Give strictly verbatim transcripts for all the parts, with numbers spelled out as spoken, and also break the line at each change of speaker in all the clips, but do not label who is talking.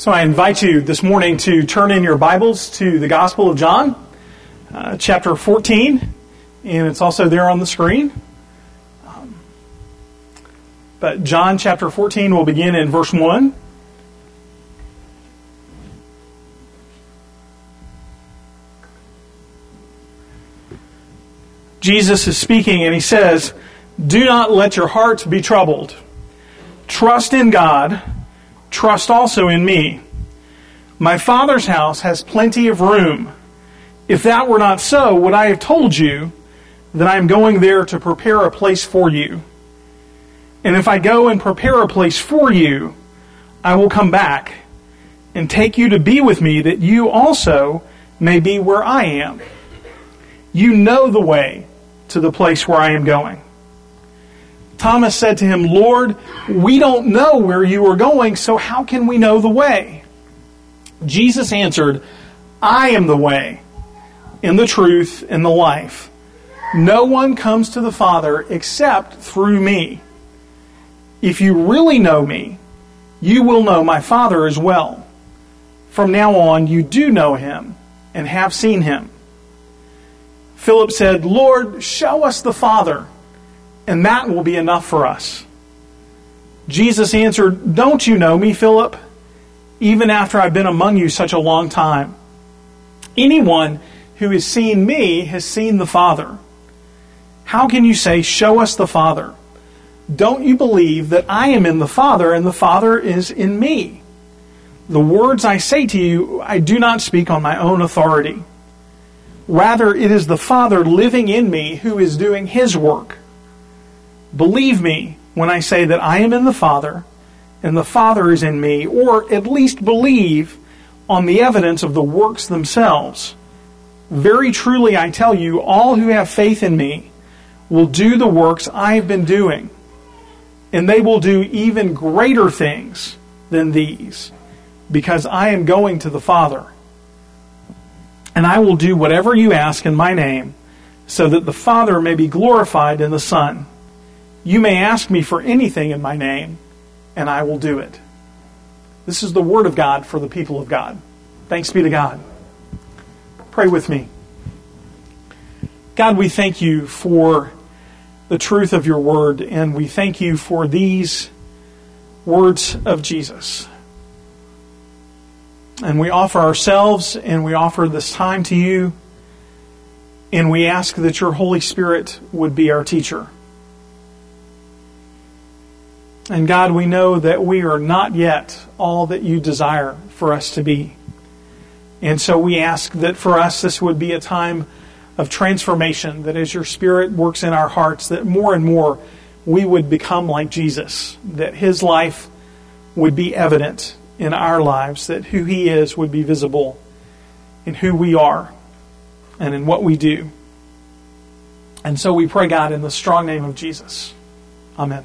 So I invite you this morning to turn in your Bibles to the Gospel of John, uh, chapter fourteen, and it's also there on the screen. Um, but John chapter fourteen will begin in verse one. Jesus is speaking and he says, "Do not let your hearts be troubled. Trust in God. Trust also in me. My Father's house has plenty of room. If that were not so, would I have told you that I am going there to prepare a place for you? And if I go and prepare a place for you, I will come back and take you to be with me, that you also may be where I am. You know the way to the place where I am going." Thomas said to him, "Lord, we don't know where you are going, so how can we know the way?" Jesus answered, "I am the way, and the truth, and the life. No one comes to the Father except through me. If you really know me, you will know my Father as well. From now on, you do know him and have seen him." Philip said, "Lord, show us the Father, and that will be enough for us." Jesus answered, "Don't you know me, Philip, even after I've been among you such a long time? Anyone who has seen me has seen the Father. How can you say, 'Show us the Father'? Don't you believe that I am in the Father and the Father is in me? The words I say to you, I do not speak on my own authority. Rather, it is the Father living in me who is doing his work. Believe me when I say that I am in the Father and the Father is in me, or at least believe on the evidence of the works themselves. Very truly I tell you, all who have faith in me will do the works I have been doing, and they will do even greater things than these, because I am going to the Father. And I will do whatever you ask in my name, so that the Father may be glorified in the Son. You may ask me for anything in my name, and I will do it." This is the word of God for the people of God. Thanks be to God. Pray with me. God, we thank you for the truth of your word, and we thank you for these words of Jesus. And we offer ourselves and we offer this time to you, and we ask that your Holy Spirit would be our teacher. And God, we know that we are not yet all that you desire for us to be. And so we ask that for us this would be a time of transformation, that as your Spirit works in our hearts, that more and more we would become like Jesus, that his life would be evident in our lives, that who he is would be visible in who we are and in what we do. And so we pray, God, in the strong name of Jesus. Amen.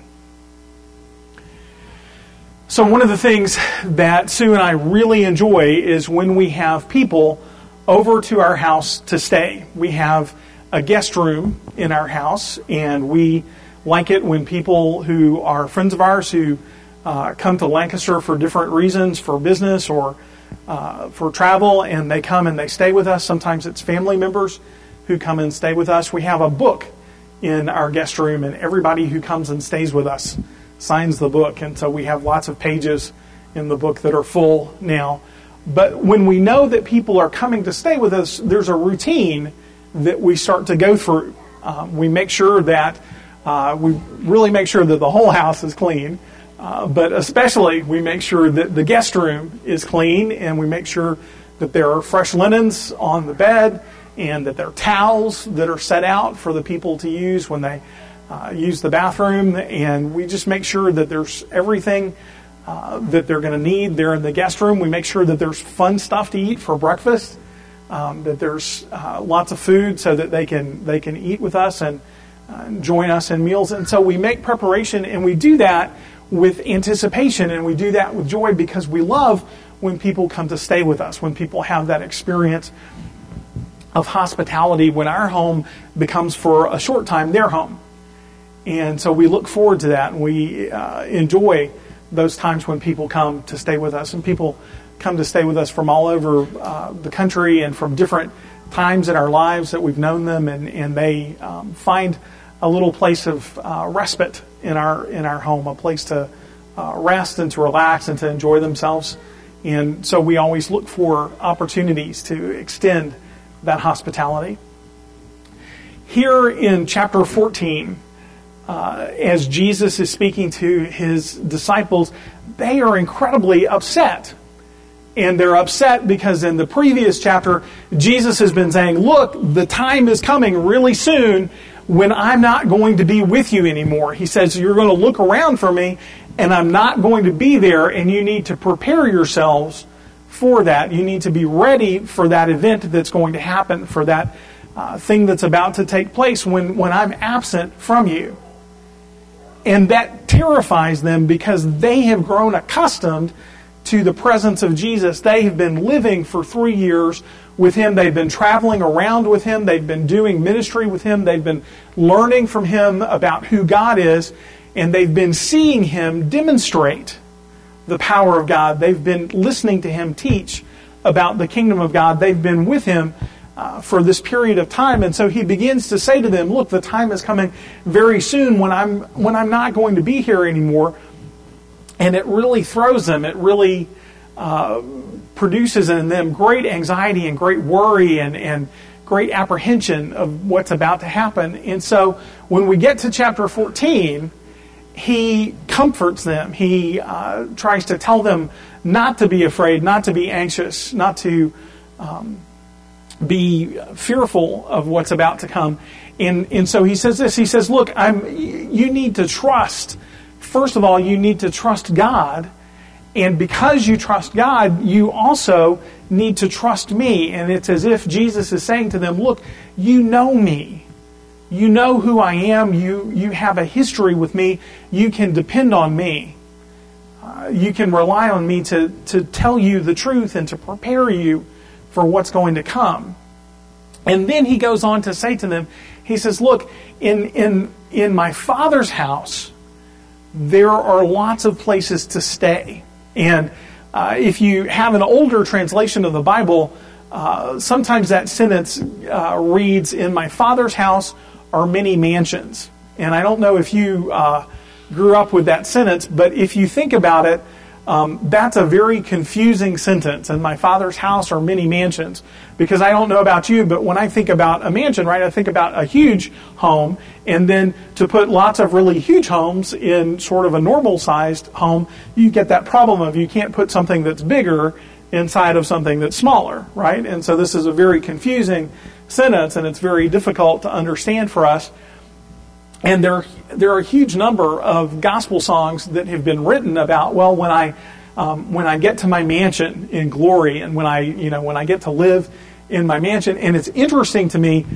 So one of the things that Sue and I really enjoy is when we have people over to our house to stay. We have a guest room in our house, and we like it when people who are friends of ours who uh, come to Lancaster for different reasons, for business or uh, for travel, and they come and they stay with us. Sometimes it's family members who come and stay with us. We have a book in our guest room, and everybody who comes and stays with us signs the book, and so we have lots of pages in the book that are full now. But when we know that people are coming to stay with us, there's a routine that we start to go through. Um, we make sure that uh, we really make sure that the whole house is clean, uh, but especially we make sure that the guest room is clean, and we make sure that there are fresh linens on the bed, and that there are towels that are set out for the people to use when they Uh, use the bathroom, and we just make sure that there's everything uh, that they're going to need there in the guest room. We make sure that there's fun stuff to eat for breakfast, um, that there's uh, lots of food so that they can they can eat with us and uh, join us in meals. And so we make preparation, and we do that with anticipation, and we do that with joy, because we love when people come to stay with us, when people have that experience of hospitality, when our home becomes for a short time their home. And so we look forward to that, and we uh, enjoy those times when people come to stay with us. And people come to stay with us from all over uh, the country and from different times in our lives that we've known them, and, and they um, find a little place of uh, respite in our in our home, a place to uh, rest and to relax and to enjoy themselves. And so we always look for opportunities to extend that hospitality. Here in chapter fourteen, uh, as Jesus is speaking to his disciples, they are incredibly upset. And they're upset because in the previous chapter, Jesus has been saying, look, the time is coming really soon when I'm not going to be with you anymore. He says, you're going to look around for me, and I'm not going to be there, and you need to prepare yourselves for that. You need to be ready for that event that's going to happen, for that uh, thing that's about to take place when, when I'm absent from you. And that terrifies them because they have grown accustomed to the presence of Jesus. They have been living for three years with him. They've been traveling around with him. They've been doing ministry with him. They've been learning from him about who God is. And they've been seeing him demonstrate the power of God. They've been listening to him teach about the kingdom of God. They've been with him uh, for this period of time. And so he begins to say to them, look, the time is coming very soon when I'm when I'm not going to be here anymore. And it really throws them. It really uh, produces in them great anxiety and great worry and, and great apprehension of what's about to happen. And so when we get to chapter fourteen, he comforts them. He uh, tries to tell them not to be afraid, not to be anxious, not to um, be fearful of what's about to come. And, and so he says this. He says, look, I'm, you need to trust. First of all, you need to trust God. And because you trust God, you also need to trust me. And it's as if Jesus is saying to them, look, you know me. You know who I am. You, you have a history with me. You can depend on me. Uh, you can rely on me to, to tell you the truth and to prepare you for what's going to come. And then he goes on to say to them, he says, look, in, in, in my Father's house, there are lots of places to stay. And uh, if you have an older translation of the Bible, uh, sometimes that sentence uh, reads, in my Father's house are many mansions. And I don't know if you uh, grew up with that sentence, but if you think about it, um, that's a very confusing sentence. In my Father's house are many mansions. Because I don't know about you, but when I think about a mansion, right, I think about a huge home. And then to put lots of really huge homes in sort of a normal-sized home, you get that problem of you can't put something that's bigger inside of something that's smaller, right? And so this is a very confusing sentence, and it's very difficult to understand for us. And there, there are a huge number of gospel songs that have been written about, well, when I, um, when I get to my mansion in glory, and when I, you know, when I get to live in my mansion. And it's interesting to me,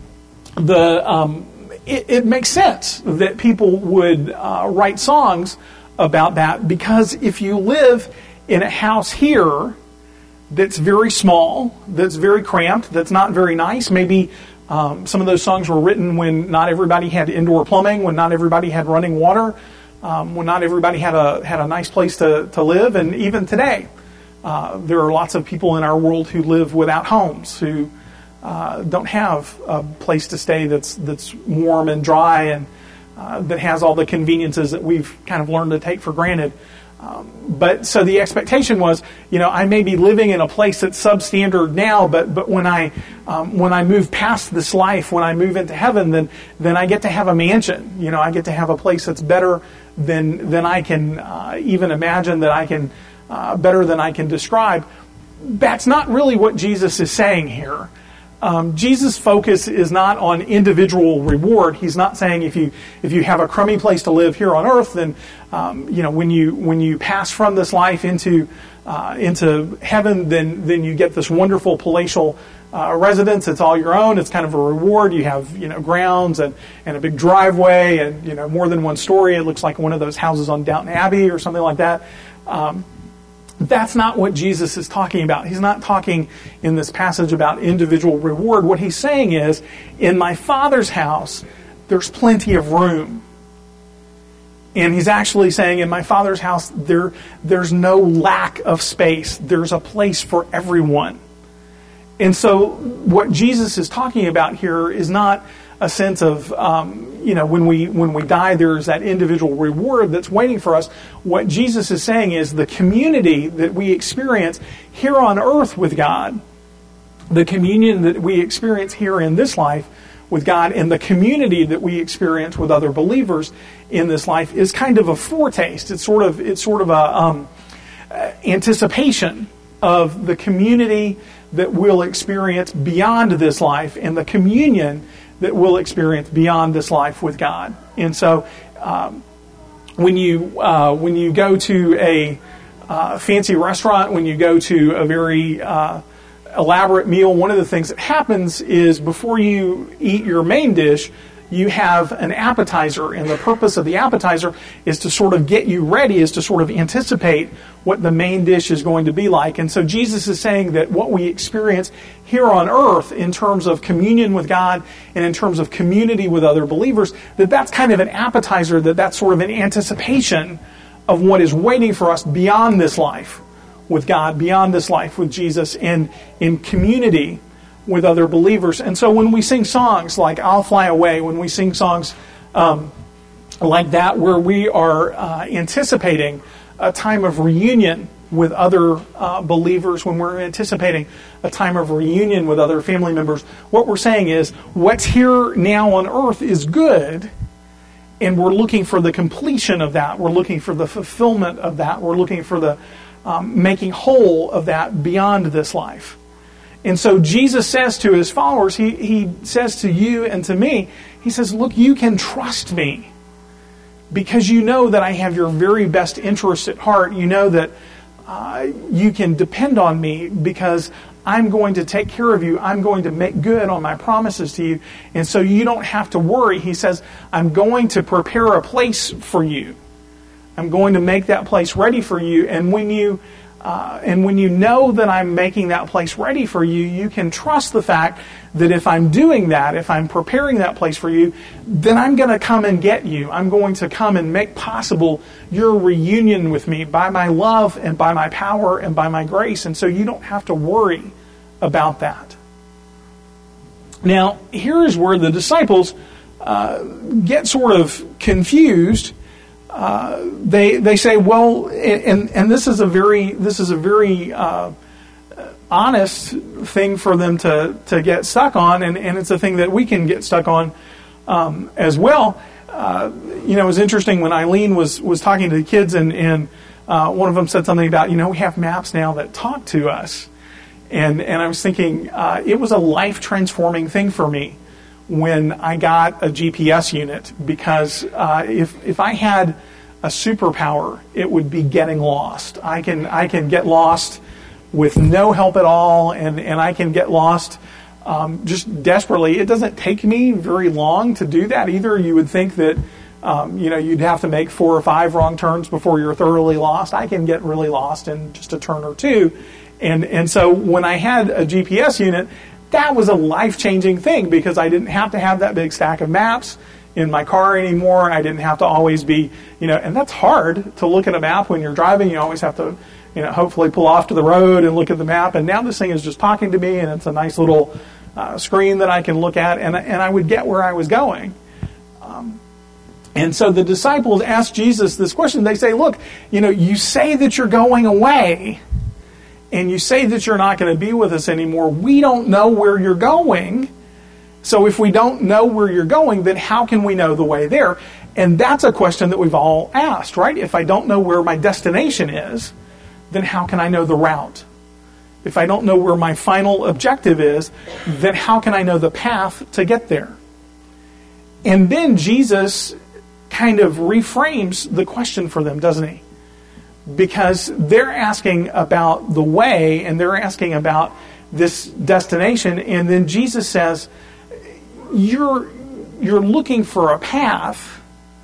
the um, it, it makes sense that people would uh, write songs about that, because if you live in a house here that's very small, that's very cramped, that's not very nice, maybe Um, some of those songs were written when not everybody had indoor plumbing, when not everybody had running water, um, when not everybody had a had a nice place to, to live. And even today, uh, there are lots of people in our world who live without homes, who uh, don't have a place to stay that's that's warm and dry and uh, that has all the conveniences that we've kind of learned to take for granted. Um, but so the expectation was, you know, I may be living in a place that's substandard now, but but when I um, when I move past this life, when I move into heaven, then then I get to have a mansion. You know, I get to have a place that's better than than I can uh, even imagine, that I can uh, better than I can describe. That's not really what Jesus is saying here. Um, Jesus' focus is not on individual reward. He's not saying if you if you have a crummy place to live here on earth, then um, you know when you when you pass from this life into uh, into heaven, then then you get this wonderful palatial uh, residence. It's all your own. It's kind of a reward. You have you know grounds and, and a big driveway and you know more than one story. It looks like one of those houses on Downton Abbey or something like that. Um, That's not what Jesus is talking about. He's not talking in this passage about individual reward. What he's saying is, in my Father's house, there's plenty of room. And he's actually saying, in my Father's house, there there's no lack of space. There's a place for everyone. And so what Jesus is talking about here is not a sense of, um, you know, when we when we die, there's that individual reward that's waiting for us. What Jesus is saying is the community that we experience here on earth with God, the communion that we experience here in this life with God, and the community that we experience with other believers in this life is kind of a foretaste. It's sort of it's sort of a um, anticipation of the community that we'll experience beyond this life, and the communion that we'll experience beyond this life with God. And so, um, when you uh, when you go to a uh, fancy restaurant, when you go to a very uh, elaborate meal, one of the things that happens is before you eat your main dish, you have an appetizer, and the purpose of the appetizer is to sort of get you ready, is to sort of anticipate what the main dish is going to be like. And so Jesus is saying that what we experience here on earth in terms of communion with God and in terms of community with other believers, that that's kind of an appetizer, that that's sort of an anticipation of what is waiting for us beyond this life with God, beyond this life with Jesus, and in community with other believers. And so when we sing songs like I'll Fly Away, when we sing songs um, like that, where we are uh, anticipating a time of reunion with other uh, believers, when we're anticipating a time of reunion with other family members, what we're saying is what's here now on earth is good, and we're looking for the completion of that. We're looking for the fulfillment of that. We're looking for the um, making whole of that beyond this life. And so Jesus says to his followers, he, he says to you and to me, he says, look, you can trust me because you know that I have your very best interests at heart. You know that uh, you can depend on me because I'm going to take care of you. I'm going to make good on my promises to you. And so you don't have to worry. He says, I'm going to prepare a place for you. I'm going to make that place ready for you. And when you Uh, and when you know that I'm making that place ready for you, you can trust the fact that if I'm doing that, if I'm preparing that place for you, then I'm going to come and get you. I'm going to come and make possible your reunion with me by my love and by my power and by my grace. And so you don't have to worry about that. Now, here is where the disciples uh, get sort of confused. Uh, they they say, well, and and this is a very this is a very uh, honest thing for them to, to get stuck on, and, and it's a thing that we can get stuck on um, as well. Uh, you know, it was interesting when Eileen was was talking to the kids, and and uh, one of them said something about, you know, we have maps now that talk to us, and and I was thinking uh, it was a life transforming thing for me when I got a G P S unit, because uh, if if I had a superpower, it would be getting lost. I can I can get lost with no help at all, and, and I can get lost um, just desperately. It doesn't take me very long to do that either. You would think that um, you know you'd have to make four or five wrong turns before you're thoroughly lost. I can get really lost in just a turn or two, and and so when I had a G P S unit, that was a life-changing thing, because I didn't have to have that big stack of maps in my car anymore. I didn't have to always be, you know, and that's hard to look at a map when you're driving. You always have to, you know, hopefully pull off to the road and look at the map. And now this thing is just talking to me, and it's a nice little uh, screen that I can look at, and, and I would get where I was going. Um, and so the disciples asked Jesus this question. They say, look, you know, you say that you're going away, and you say that you're not going to be with us anymore. We don't know where you're going. So if we don't know where you're going, then how can we know the way there? And that's a question that we've all asked, right? If I don't know where my destination is, then how can I know the route? If I don't know where my final objective is, then how can I know the path to get there? And then Jesus kind of reframes the question for them, doesn't he? Because they're asking about the way, and they're asking about this destination, and then Jesus says, you're you're looking for a path,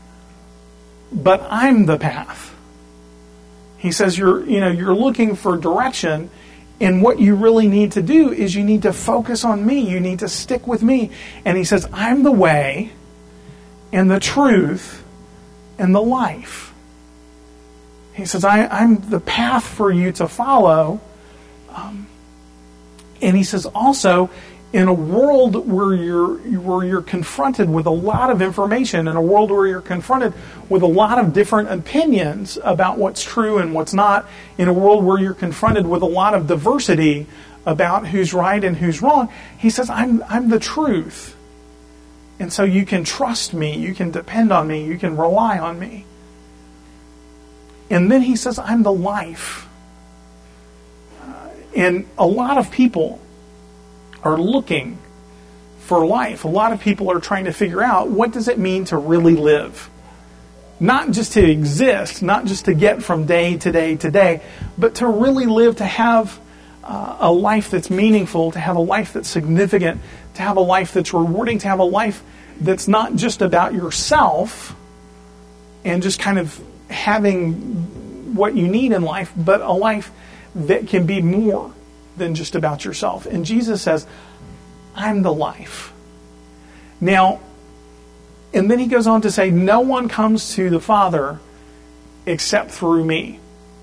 but I'm the path. He says you're you know you're looking for direction, and what you really need to do is you need to focus on me. You need to stick with me. And he says, I'm the way and the truth and the life. He says, I, I'm the path for you to follow. Um, and he says also, in a world where you're where you're confronted with a lot of information, in a world where you're confronted with a lot of different opinions about what's true and what's not, in a world where you're confronted with a lot of diversity about who's right and who's wrong, he says, I'm I'm the truth. And so you can trust me, you can depend on me, you can rely on me. And then he says, I'm the life. Uh, and a lot of people are looking for life. A lot of people are trying to figure out, what does it mean to really live? Not just to exist, not just to get from day to day to day, but to really live, to have uh, a life that's meaningful, to have a life that's significant, to have a life that's rewarding, to have a life that's not just about yourself and just kind of having what you need in life, but a life that can be more than just about yourself. And Jesus says, I'm the life. Now, and then he goes on to say, no one comes to the Father except through me.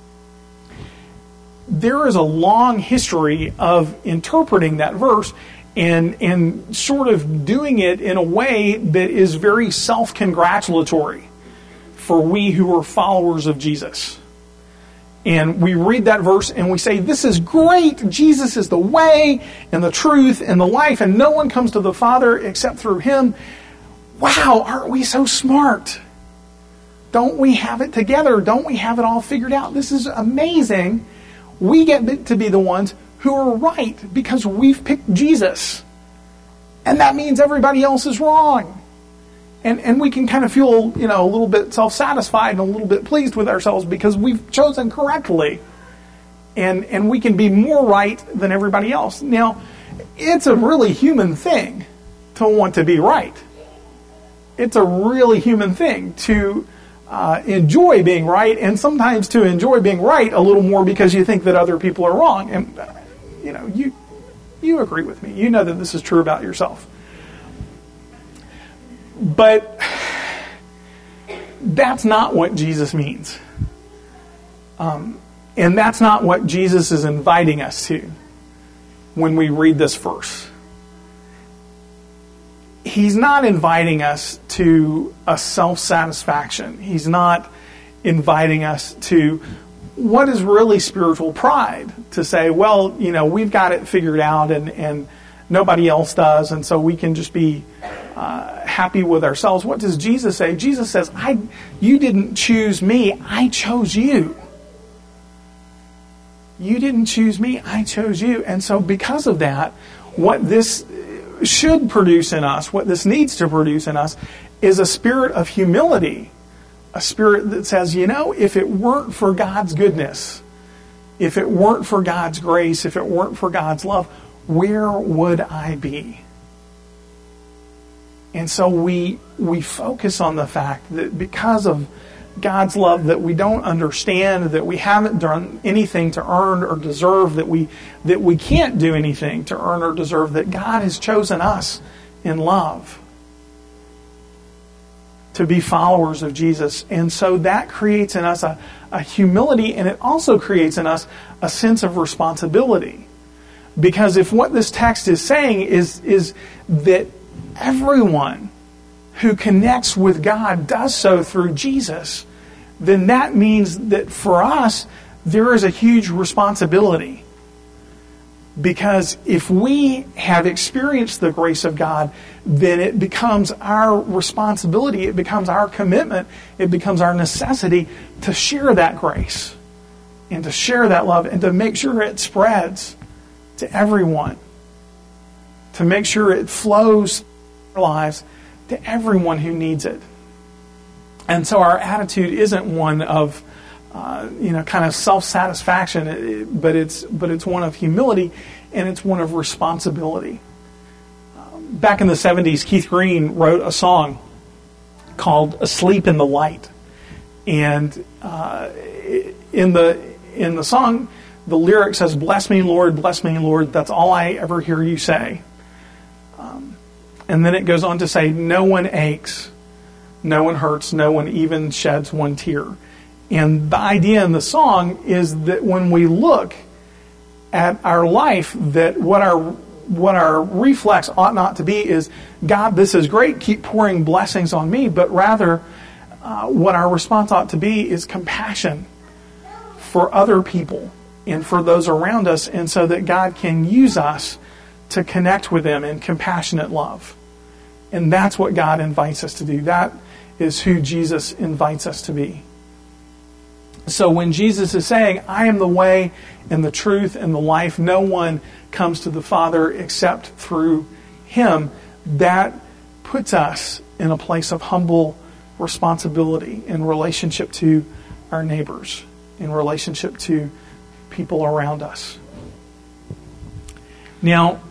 There is a long history of interpreting that verse and, and sort of doing it in a way that is very self-congratulatory for we who are followers of Jesus. And we read that verse and we say, this is great. Jesus is the way and the truth and the life, and no one comes to the Father except through him. Wow, aren't we so smart? Don't we have it together? Don't we have it all figured out? This is amazing. We get to be the ones who are right because we've picked Jesus. And that means everybody else is wrong. And and we can kind of feel, you know, a little bit self-satisfied and a little bit pleased with ourselves because we've chosen correctly. And and we can be more right than everybody else. Now, it's a really human thing to want to be right. It's a really human thing to uh, enjoy being right, and sometimes to enjoy being right a little more because you think that other people are wrong. And, uh, you know, you you agree with me. You know that this is true about yourself. But that's not what Jesus means. Um, and that's not what Jesus is inviting us to when we read this verse. He's not inviting us to a self-satisfaction. He's not inviting us to what is really spiritual pride. To say, well, you know, we've got it figured out and, and nobody else does, and so we can just be uh, happy with ourselves. What does Jesus say? Jesus says, "I, you didn't choose me, I chose you. You didn't choose me, I chose you." And so because of that, what this should produce in us, what this needs to produce in us, is a spirit of humility. A spirit that says, you know, if it weren't for God's goodness, if it weren't for God's grace, if it weren't for God's love, where would I be? And so we we focus on the fact that because of God's love that we don't understand, that we haven't done anything to earn or deserve, that we that we can't do anything to earn or deserve, that God has chosen us in love to be followers of Jesus. And so that creates in us a, a humility, and it also creates in us a sense of responsibility. Because if what this text is saying is, is that everyone who connects with God does so through Jesus, then that means that for us, there is a huge responsibility. Because if we have experienced the grace of God, then it becomes our responsibility, it becomes our commitment, it becomes our necessity to share that grace and to share that love and to make sure it spreads to everyone, to make sure it flows through our lives to everyone who needs it. And so our attitude isn't one of uh, you know, kind of self-satisfaction, but it's but it's one of humility, and it's one of responsibility. Um, back in the seventies, Keith Green wrote a song called "Asleep in the Light," and uh, in the in the song, the lyric says, "Bless me, Lord, bless me, Lord. That's all I ever hear you say." Um, and then it goes on to say, "No one aches no one hurts, no one even sheds one tear. And the idea in the song is that when we look at our life, that what our what our reflex ought not to be is, God, this is great, keep pouring blessings on me, but rather uh, what our response ought to be is compassion for other people and for those around us, and so that God can use us to connect with them in compassionate love. And that's what God invites us to do. That is who Jesus invites us to be. So when Jesus is saying, I am the way and the truth and the life, no one comes to the Father except through Him, that puts us in a place of humble responsibility in relationship to our neighbors, in relationship to people around us. Now,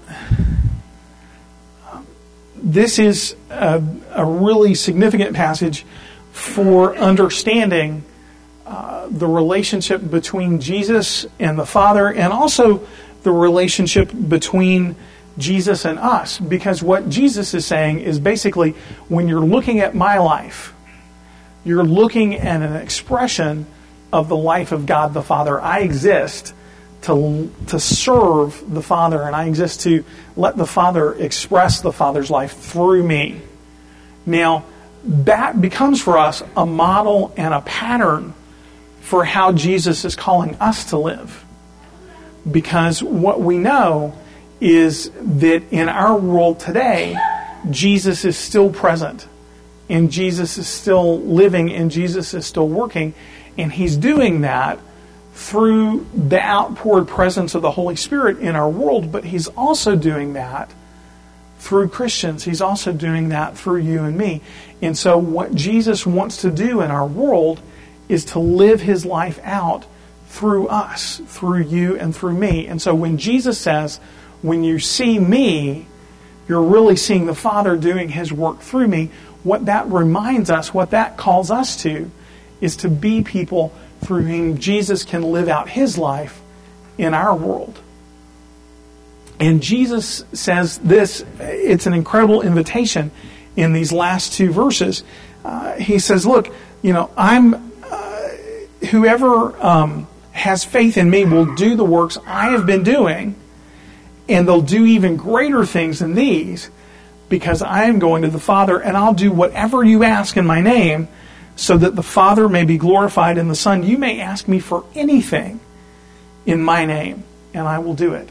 this is a, a really significant passage for understanding uh, the relationship between Jesus and the Father, and also the relationship between Jesus and us. Because what Jesus is saying is basically, when you're looking at my life, you're looking at an expression of the life of God the Father. I exist to to serve the Father, and I exist to let the Father express the Father's life through me. Now, that becomes for us a model and a pattern for how Jesus is calling us to live. Because what we know is that in our world today, Jesus is still present, and Jesus is still living, and Jesus is still working, and He's doing that through the outpoured presence of the Holy Spirit in our world, but He's also doing that through Christians. He's also doing that through you and me. And so what Jesus wants to do in our world is to live His life out through us, through you and through me. And so when Jesus says, when you see me, you're really seeing the Father doing His work through me, what that reminds us, what that calls us to, is to be people through whom Jesus can live out His life in our world. And Jesus says this, it's an incredible invitation in these last two verses. Uh, he says, look, you know, I'm, uh, whoever um, has faith in me will do the works I have been doing, and they'll do even greater things than these, because I am going to the Father, and I'll do whatever you ask in my name, so that the Father may be glorified in the Son. You may ask me for anything in my name, and I will do it.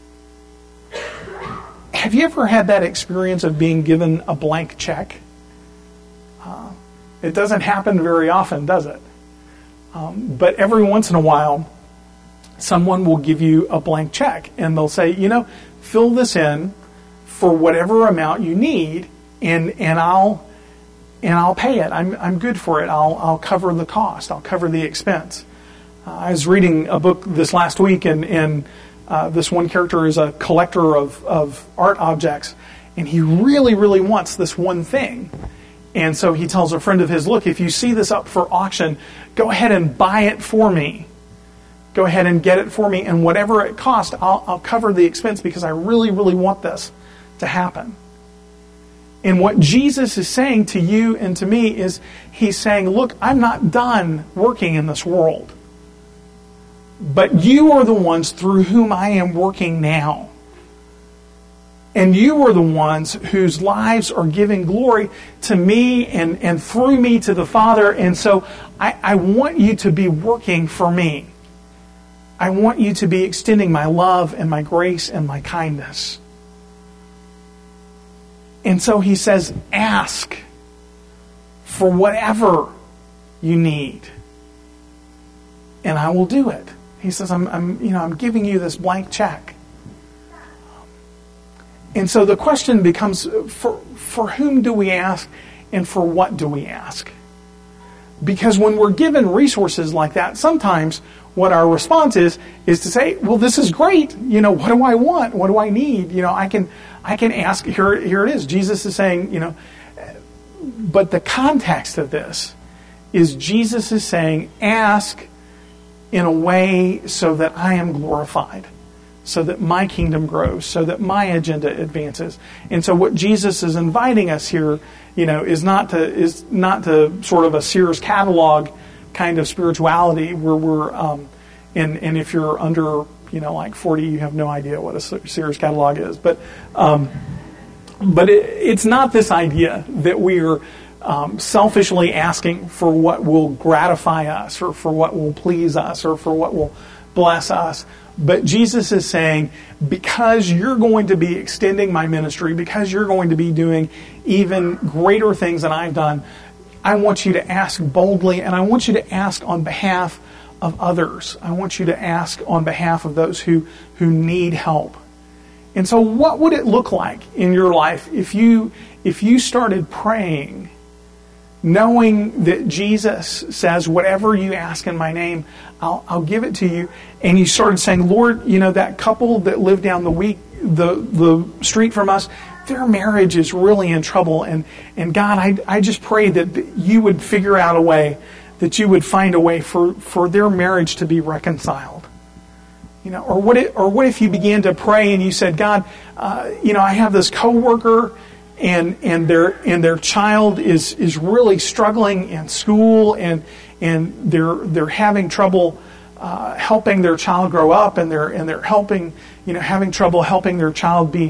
Have you ever had that experience of being given a blank check? Uh, it doesn't happen very often, does it? Um, but every once in a while, someone will give you a blank check, and they'll say, you know, fill this in for whatever amount you need, and and I'll and I'll pay it. I'm I'm good for it. I'll I'll cover the cost. I'll cover the expense. Uh, I was reading a book this last week, and and uh, this one character is a collector of of art objects, and he really really wants this one thing. And so he tells a friend of his, look, if you see this up for auction, go ahead and buy it for me. Go ahead and get it for me, and whatever it costs, I'll, I'll cover the expense, because I really, really want this to happen. And what Jesus is saying to you and to me is, He's saying, look, I'm not done working in this world, but you are the ones through whom I am working now. And you are the ones whose lives are giving glory to me and, and through me to the Father. And so I, I want you to be working for me. I want you to be extending my love and my grace and my kindness. And so He says, ask for whatever you need, and I will do it. He says, I'm, I'm, you know, I'm giving you this blank check. And so the question becomes, for, for whom do we ask, and for what do we ask? Because when we're given resources like that, sometimes what our response is, is to say, well, this is great. You know, what do I want? What do I need? You know, I can, I can ask, here, here it is. Jesus is saying, you know, but the context of this is Jesus is saying, ask in a way so that I am glorified, so that my kingdom grows, so that my agenda advances. And so what Jesus is inviting us here, you know, is not to is not to sort of a Sears catalog kind of spirituality where we're, um, and and if you're under, you know, like forty, you have no idea what a Sears catalog is. But um, but it, it's not this idea that we are um, selfishly asking for what will gratify us, or for what will please us, or for what will bless us. But Jesus is saying, because you're going to be extending my ministry, because you're going to be doing even greater things than I've done, I want you to ask boldly, and I want you to ask on behalf of others. I want you to ask on behalf of those who, who need help. And so what would it look like in your life if you if you started praying, knowing that Jesus says, whatever you ask in my name, I'll, I'll give it to you. And you started saying, Lord, you know, that couple that lived down the week, the, the street from us, their marriage is really in trouble. And, and God, I, I just pray that you would figure out a way, that you would find a way for, for their marriage to be reconciled. You know, or what, it, or what if you began to pray and you said, God, uh, you know, I have this coworker, and and their and their child is is really struggling in school, and and they're they're having trouble uh, helping their child grow up, and they're and they're helping you know having trouble helping their child be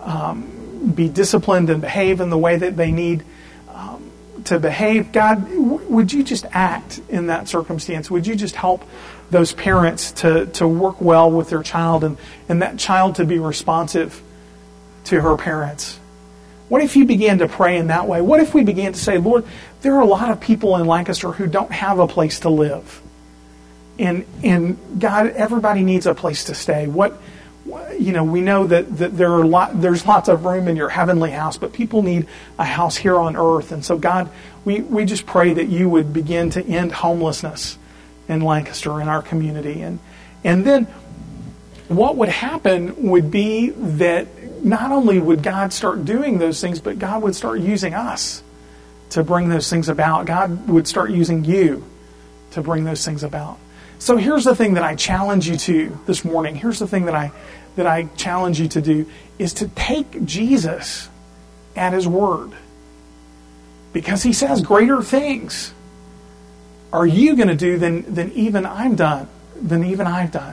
um, be disciplined and behave in the way that they need um, to behave. God, w- would you just act in that circumstance? Would you just help those parents to to work well with their child, and and that child to be responsive to her parents? What if you began to pray in that way? What if we began to say, Lord, there are a lot of people in Lancaster who don't have a place to live. And and God, everybody needs a place to stay. What you know, we know that, that there are lot there's lots of room in your heavenly house, but people need a house here on earth. And so God, we, we just pray that you would begin to end homelessness in Lancaster, in our community. And and then what would happen would be that not only would God start doing those things, but God would start using us to bring those things about. God would start using you to bring those things about. So here's the thing that I challenge you to this morning. Here's the thing that I that I challenge you to do, is to take Jesus at his word. Because he says greater things are you going to do than, than even I'm done, than even I've done.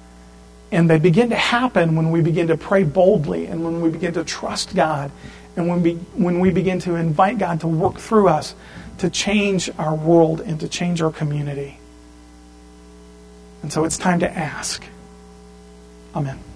And they begin to happen when we begin to pray boldly, and when we begin to trust God, and when we when we begin to invite God to work through us to change our world and to change our community. And so it's time to ask. Amen.